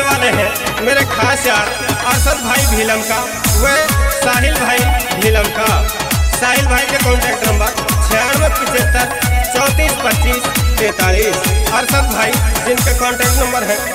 वाले हैं मेरे खास यार अरशद भाई भीलम का, वे साहिल भाई भीलम का। साहिल भाई के कॉन्टैक्ट नंबर 9675342543। अरशद भाई जिनके कॉन्टैक्ट नंबर है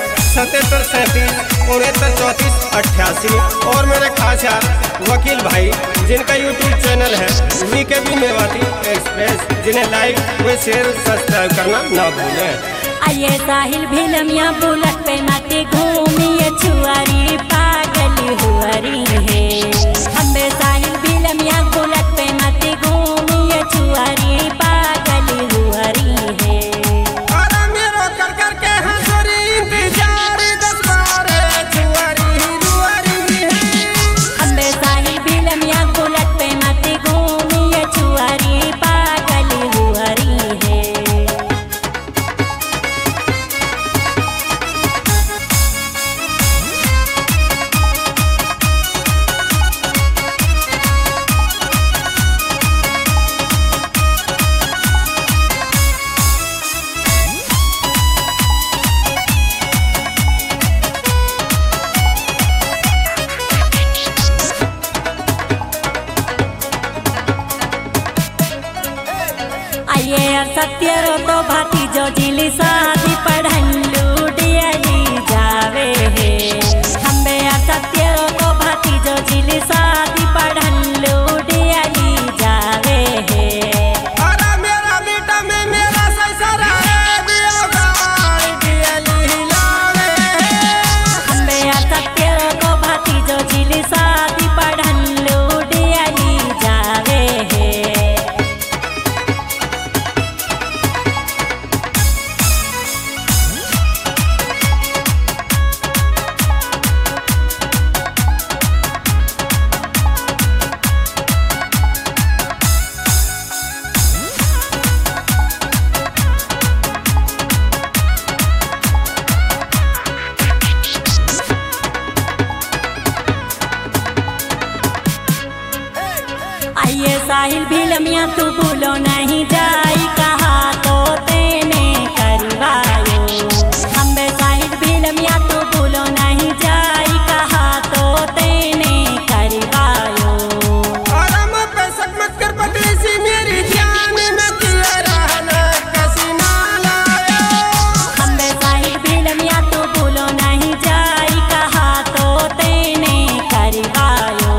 7737693488। और मेरे खास यार वकील भाई जिनका यूट्यूब चैनल है वीकेबी मेवाती एक्सप्रेस, जिन्हें लाइक व शेयर सब्सक्राइब करना ना भूलें। आइए साहिल भीलमिया बुलेट पे माते घूमिए छुआरी पागली हुआरी है। हमें साहिल भीलमिया बुलेट पे माते घूमिए छुआरी पागली हुआरी है। अरे मेरो कर कर के हंसरी इंतजार 10 बार छुआरी दुआरी है। हमें साहिल भीलमिया बुलेट पे माते घूमिए छुआरी पागली हुआरी है। आइए सत्य रो तो भाती जो जिली शादी पढ़न लूटियली जावे है। हमें सत्य रो तो भाती जो जिली शादी पढ़न लूटियली जावे है। अरे मेरा बेटा में मेरा ससुरा है बियागार दियली लावे। हमें सत्य रो तो भाती जो जिली शादी पढ़न लूटियली जावे है। आइए साहिल भीलमिया तू भूलो नहीं जाई कहा तो तेने करवायो। हमें साहिल भीलमिया तू भूलो नहीं जाई कहा तो तेने करवायो। अरे मत पैसक मत कर पतली सी मेरी जान में तेरा रहना कैसी ना लायो। हमें साहिल भीलमिया तू भूलो नहीं जाई कहा तो तेने करवायो।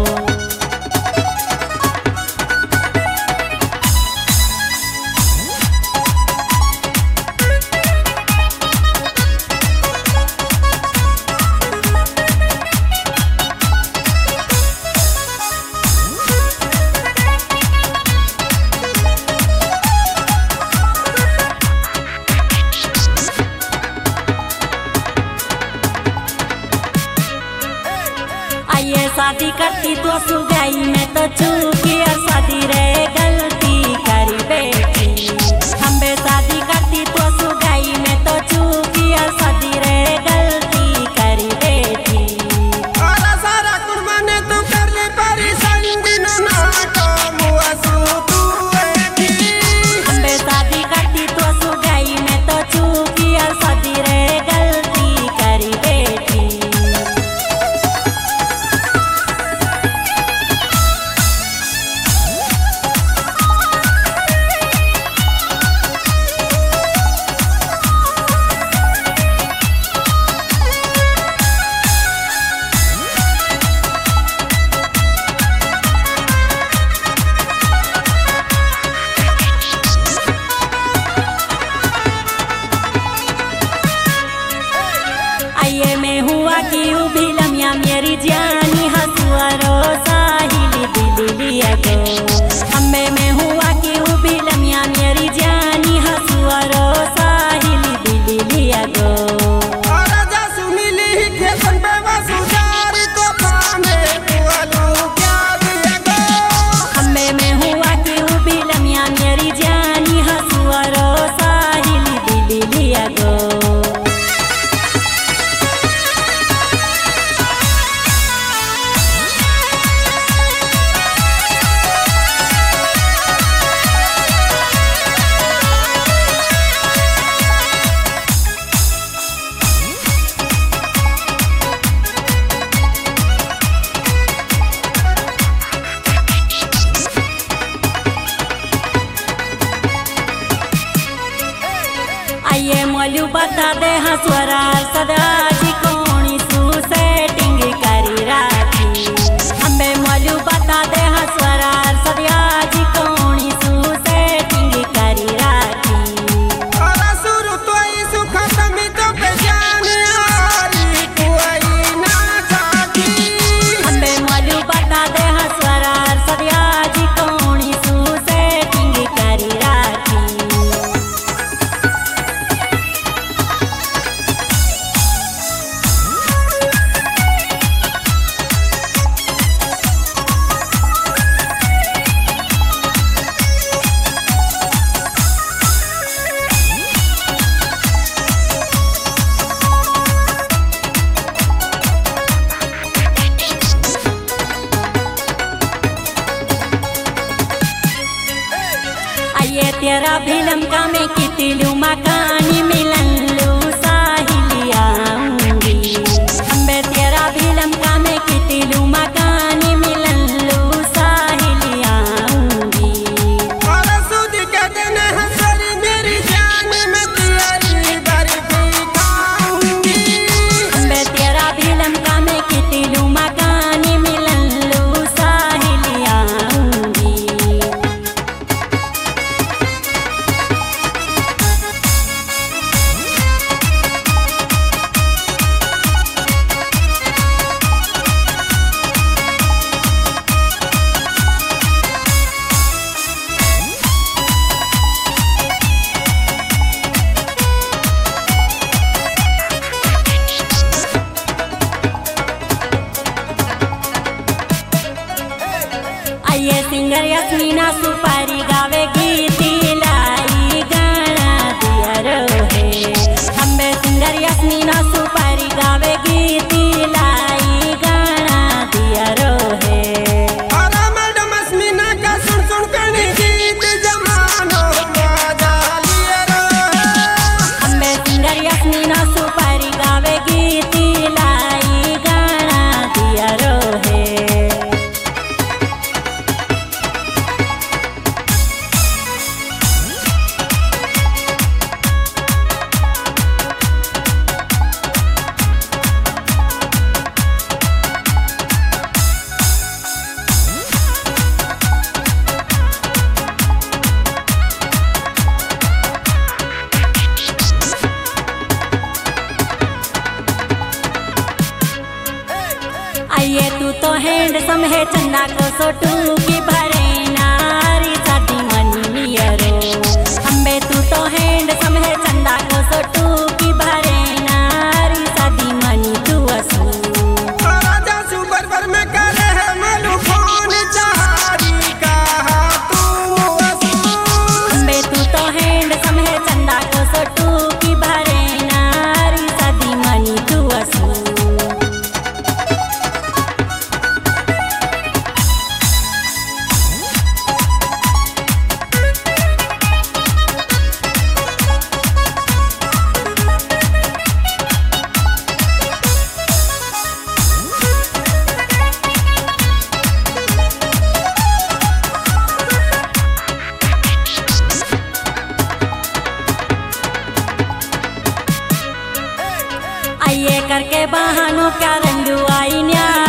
आइए शादी करती तो सुगाई में तो चूकी और शादी रे गलती करी बेटी। हमें शादी करती तो सुगाई में तो चूकी और शादी रे गलती करी बेटी। अरे सारा कुर्बान तू कर ले परेशान दिनों ना तो मुआसू तू ऐठी। हमें शादी करती तो सुगाई में तो चूकी और शादी रे गलती करी बेटी। आइए मैं हुआ कि भीलमिया मेरी जानी हसुआरो साहिली दिली लिया गो। हमें मैं हुआ कि भीलमिया मेरी जानी हसुआरो साहिली दिली लिया गो। अरे जा सुनीली खेतन पे वसुजार तो पाने बुआलू क्या दिएगो। हमें मैं हुआ कि भीलमिया मेरी जानी हसुआरो साहिली दिली लिया गो। बता दे हसवरा सदाजी कोणी सु सेटिंग करी राखी हमें मोलू बता दे हसवरा सदाजी कोणी सु सेटिंग करी राखी और सुरु तोई सुख तमी तो पे जान आरी कोई ना जाती हमें मोलू बता दे हसवरा सदाजी कोणी सु सेटिंग करी राखी आइए तेरा फिल्म का मैं कितलू मकानी मिलन लू साहिली आऊंगी अम्बे तेरा फिल्म का मैं कितलू मकानी मिलन लू साहिली आऊंगी और सुध के दिन हसरी मेरी जान में तेरी बर्फी खाऊंगी अम्बे तेरा फिल्म का मैं कितलू मकानी मिलन लू साहिली आऊंगी आइए सिंगर यस्मीना सुपारी गावे गीती लाई गाना दिया रोहे हमें सिंगर यस्मीना सुपारी गावे गीती लाई गाना दिया रोहे और मैडम अस्मिना का सुन सुन कनी गीत जमानो मजा लिए रो हमें सिंगर यस्मीना सुपारी गावे गीती लाई गाना दिया रोहे आइए तू तो हैंडसम है चंदा को सोटू की भरे नारी शादी मनी लियरो हम्बे तू तो हैंडसम है चंदा को सोटू की भरे नारी शादी मनी तू असू राजा सुबर पर में करे है मलू फोन चारी कहा तू असू हम्बे तू तो हैंडसम है चंदा को सोटू की भरे नारी शादी मनी तू असू आइए करके बहानों क्या रंगू आई न्याय